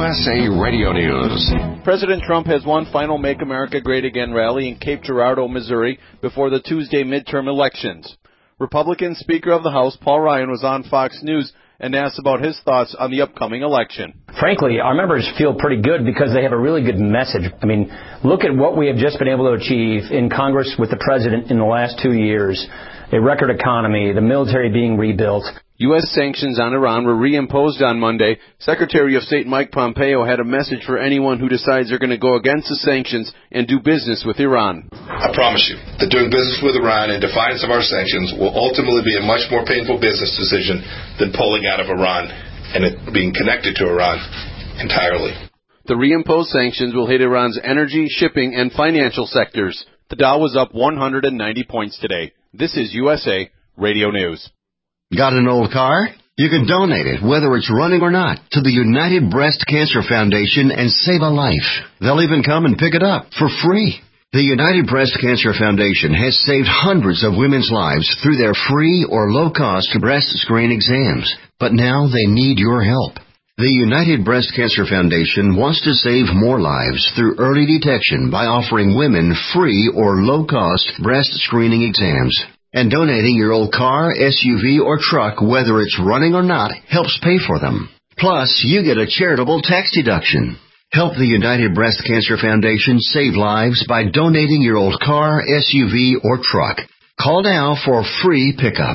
USA Radio News. President Trump has one final Make America Great Again rally in Cape Girardeau, Missouri, before the Tuesday midterm elections. Republican Speaker of the House Paul Ryan was on Fox News and asked about his thoughts on the upcoming election. Frankly, our members feel pretty good because they have a really good message. I mean, look at what we have just been able to achieve in Congress with the president in the last 2 years. A record economy, the military being rebuilt. U.S. sanctions on Iran were reimposed on Monday. Secretary of State Mike Pompeo had a message for anyone who decides they're going to go against the sanctions and do business with Iran. I promise you that doing business with Iran in defiance of our sanctions will ultimately be a much more painful business decision than pulling out of Iran and it being connected to Iran entirely. The reimposed sanctions will hit Iran's energy, shipping, and financial sectors. The Dow was up 190 points today. This is USA Radio News. Got an old car? You can donate it, whether it's running or not, to the United Breast Cancer Foundation and save a life. They'll even come and pick it up for free. The United Breast Cancer Foundation has saved hundreds of women's lives through their free or low-cost breast screen exams. But now they need your help. The United Breast Cancer Foundation wants to save more lives through early detection by offering women free or low-cost breast screening exams. And donating your old car, SUV, or truck, whether it's running or not, helps pay for them. Plus, you get a charitable tax deduction. Help the United Breast Cancer Foundation save lives by donating your old car, SUV, or truck. Call now for free pickup.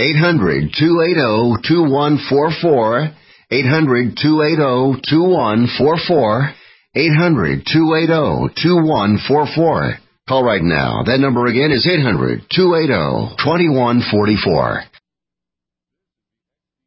800-280-2144. 800-280-2144. 800-280-2144. Call right now. That number again is 800-280-2144.